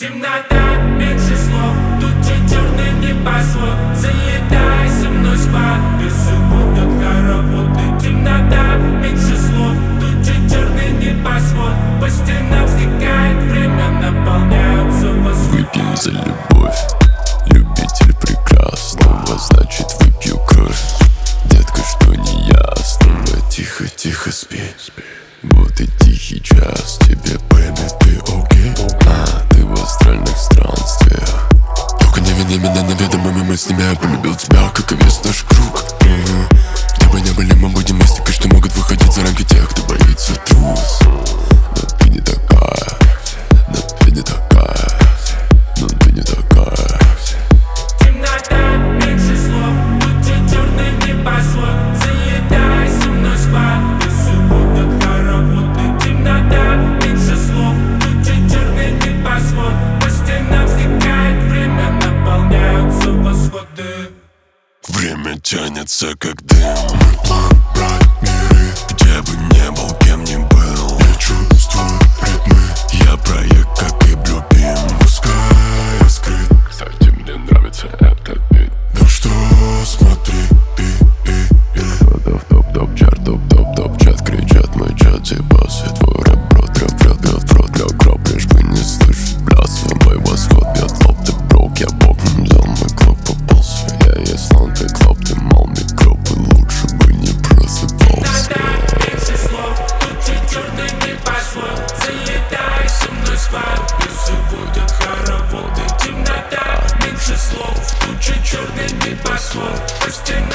Темнота, меньше слов, тучи черный небосвод. Залетай со мной в спад, песок будет хороводы. Темнота, меньше слов, тучи черный небосвод. По стенам стекает время, наполняются восход. Выпьем за любовь, любитель прекрасного, значит выпью кровь. Детка, что не ясно, тихо, тихо спи. Вот и тихий час, тебе поймет, ты окей? Ты в астральных странствиях. Только невидимыми наведомыми мыслями я полюбил тебя, как и весь наш круг. Где бы ни были, мы будем вместе, что могут выходить за рамки тех, кто боится трус. Но ты не такая, но ты не такая, но ты не такая. Темнота, меньше слов, тучи черный небосвод. Залетай со мной в спад, песок будет хороводы. Темнота, меньше слов, тучи черный небосвод. По стенам стекает время, наполняются восходы. Время тянется как дым. Мой план брать миры, где бы не был, кем не был. Я чувствую ритмы, я проект, как и Bluebeam. Пускай я скрыт, кстати, мне нравится этот бит. Да что, смотри, топ-топ чарт, топ-топ чат. Кричат мой чат, типа свет, твой рэп, брод, рот, как кроп. Лишь бы не слышать блясва, мой восход бьет лоб. Ты брок, я бог, взял мой клоп, попался. Я есть слон, ты клоп, ты мал микроп. И лучше бы не просыпался. Темнота, меньше слов, тучи черный небосвод. Залетай со мной в спад, песок будет хороводы. Темнота, меньше слов, тучи черный небосвод. По стенам